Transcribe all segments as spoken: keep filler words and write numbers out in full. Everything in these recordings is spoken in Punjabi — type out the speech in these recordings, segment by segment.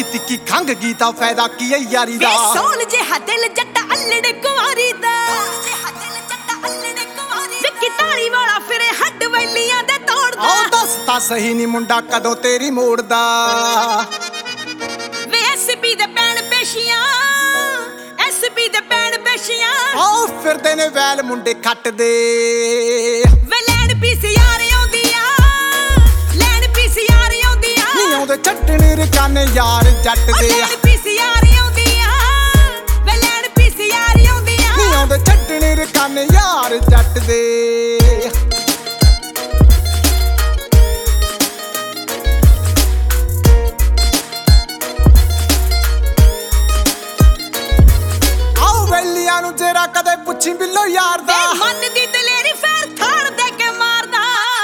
ਤਿੱਕੀ ਖੰਗ ਗਈ ਤਾਂ ਫਾਇਦਾ ਕੀ ਹੈ ਯਾਰੀ ਦਾ। ਸੋਲ ਜਿਹਾ ਦਿਲ ਜੱਟਾ ਅਲੜੇ ਕੁਵਾਰੀ ਦਾ, ਵਿੱਕੀ ਤਾਲੀ ਵਾਲਾ ਫਿਰੇ ਹੱਡ ਵੈਲੀਆਂ ਦੇ ਤੋੜਦਾ। ਉਹ ਦੱਸ ਤਾਂ ਸਹੀ ਨੀ ਮੁੰਡਾ ਕਦੋਂ ਤੇਰੀ ਮੋੜਦਾ। ਵੇ ਐਸਪੀ ਦੇ ਪੈਣ ਪੇਸ਼ੀਆਂ, ਐਸਪੀ ਦੇ ਪੈਣ ਪੇਸ਼ੀਆਂ, ਆਓ ਫਿਰਦੇ ਨੇ ਵੈਲ ਮੁੰਡੇ ਖੱਟ ਦੇ। ਵੇ ਲੈਣ ਪੀਸੀਆਰ ਆਉਂਦੀਆਂ, ਲੈਣ ਪੀਸੀਆਰ ਆਉਂਦੀਆਂ, ਨੀ ਆਉਂਦੇ ਛੱਡਣੇ ਰਕਾਨੇ ਯਾਰ ਜੱਟ ਦੇ। ਲੈਣ ਪੀਸੀਆਰ ਆਉਂਦੀਆਂ, ਵੇ ਲੈਣ ਪੀਸੀਆਰ ਆਉਂਦੀਆਂ, ਨੀ ਆਉਂਦੇ ਛੱਡਣੇ ਰਕਾਨੇ ਯਾਰ ਜੱਟ ਦੇ। ਨੂੰ ਜੇਰਾ ਕਦੇ ਪੁੱਛੀ ਬਿੱਲੋ ਯਾਰ ਦਾ, ਮਨ ਦੀ ਦਲੇਰੀ ਫੇਰ ਥਾੜ ਦੇ ਕੇ ਮਾਰਦਾ।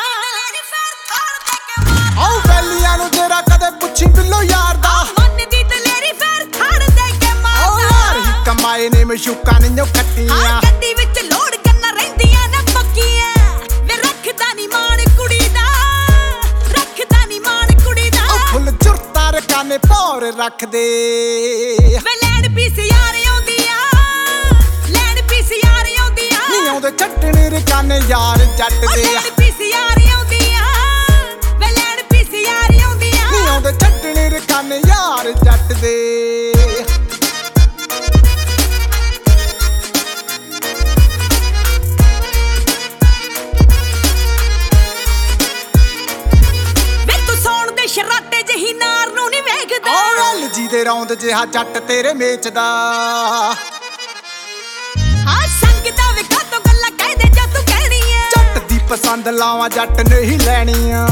ਆਓ ਵੈਲੀਆਂ ਨੂੰ ਜੇਰਾ ਕਦੇ ਪੁੱਛੀ ਬਿੱਲੋ ਯਾਰ ਦਾ, ਮਨ ਦੀ ਦਲੇਰੀ ਫੇਰ ਥਾੜ ਦੇ ਕੇ ਮਾਰਦਾ। ਆਓ ਯਾਰ ਹੀ ਕਮਾਏ ਨੇ ਮਸ਼ੂਕਾਂ ਨੇ ਜੋ ਖੱਟੀਆਂ, ਗੱਡੀ ਵਿੱਚ ਲੋੜ ਕਰਨਾ ਰਹਿੰਦੀਆਂ ਨਾ ਪੱਕੀਆਂ। ਵੇ ਰੱਖਦਾ ਨੀ ਮਾਣ ਕੁੜੀ ਦਾ, ਰੱਖਦਾ ਨੀ ਮਾਣ ਕੁੜੀ ਦਾ। ਉਹ ਫੁੱਲ ਜੁਰਤਾ ਰਕਾਨੇ ਪੌਰ ਰੱਖਦੇ। ਵੇ ਲੈਣ ਪੀਸੀਆਰ ਆਉਂਦੇ ਛੱਡਣੇ ਰਕਾਨੇ ਯਾਰ ਜੱਟ ਦੇ। ਲੈਣ ਪੀਸੀਆਰ ਆਉਂਦੀਆਂ, ਵੇ ਲੈਣ ਪੀਸੀਆਰ ਆਉਂਦੀਆਂ, ਨੀ ਆਉਂਦੇ ਛੱਡਣੇ ਰਕਾਨੇ ਯਾਰ ਜੱਟ ਦੇ। ਵੇ ਤੂੰ ਸੌਣ ਦੇ ਸ਼ਰਾਟੇ ਜਿਹੀ ਨਾਰ ਨੂੰ ਨੀ ਵੇਖਦਾ। ਓ ਐਲ ਜੀ ਦੇ ਰੌਂਦ ਜਿਹਾ ਜੱਟ ਤੇਰੇ ਮੇਚਦਾ। ਪਸੰਦ ਲਾਵਾਂ ਜੱਟ ਨਹੀਂ ਲੈਣੀਆਂ।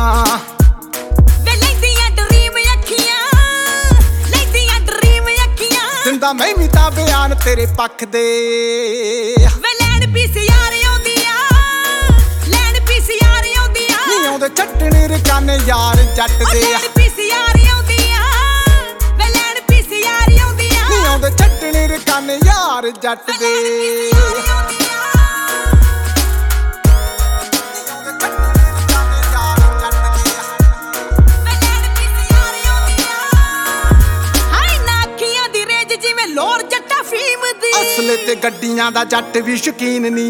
ਵੇ ਲੈਂਦੀਆਂ ਡਰੀਮ ਅੱਖੀਆਂ, ਲੈਂਦੀਆਂ ਡਰੀਮ ਅੱਖੀਆਂ, ਦਿੰਦਾ ਮੈਂ ਵੀ ਤਾਂ ਬਿਆਨ ਤੇਰੇ ਪੱਖ ਦੇ। ਵੇ ਲੈਣ ਪੀਸੀਆਰ ਆਉਂਦੀਆਂ, ਲੈਣ ਪੀਸੀਆਰ ਆਉਂਦੀਆਂ, ਨੀ ਆਉਂਦੇ ਛੱਡਣੇ ਰਕਾਨੇ ਯਾਰ ਜੱਟ ਦੇ। ਲੈਣ ਪੀਸੀਆਰ ਆਉਂਦੀਆਂ, ਵੇ ਲੈਣ ਪੀਸੀਆਰ ਆਉਂਦੀਆਂ, ਨੀ ਆਉਂਦੇ ਛੱਡਣੇ ਰਕਾਨੇ ਯਾਰ ਜੱਟ ਦੇ। ਅਸਲੇ ਤੇ ਗੱਡੀਆਂ ਦਾ ਜੱਟ ਵੀ ਸ਼ੌਕੀਨ ਨੀ।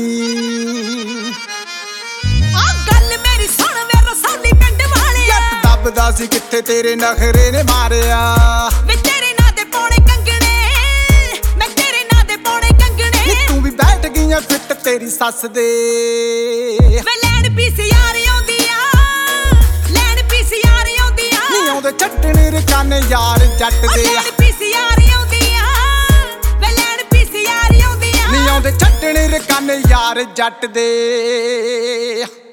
ਆ ਗੱਲ ਮੇਰੀ ਸੁਣ ਵੇ ਰਸੌਲੀ ਪਿੰਡ ਵਾਲਿਆ, ਜੱਟ ਦੱਬਦਾ ਸੀ ਕਿੱਥੇ ਤੇਰੇ ਨਖਰੇ ਨੇ ਮਾਰਿਆ। ਵੇ ਤੇਰੇ ਨਾਂ ਦੇ ਪੌਣੇ ਕੰਗਣੇ, ਮੈਂ ਤੇਰੇ ਨਾਂ ਦੇ ਪੌਣੇ ਕੰਗਣੇ, ਨੀ ਤੂੰ ਵੀ ਬੈਠ ਗਈਆਂ ਫਿੱਟ ਤੇਰੀ ਸੱਸ ਦੇ। ਵੇ ਲੈਣ ਪੀਸੀਆਰ ਆਉਂਦੀਆਂ, ਲੈਣ ਪੀਸੀਆਰ ਆਉਂਦੀਆਂ, ਨੀ ਆਉਂਦੇ ਛੱਡਣੇ ਰਕਾਨੇ ਯਾਰ ਜੱਟ ਦੇ। ਲੈਣ ਪੀਸੀਆਰ ਆਉਂਦੀਆਂ, ਵੇ ਲੈਣ ਪੀਸੀਆਰ ਆਉਂਦੀਆਂ, ਨੀ ਆਉਂਦੇ ਛੱਡਣੇ ਰਕਾਨੇ ਯਾਰ ਜੱਟ ਦੇ।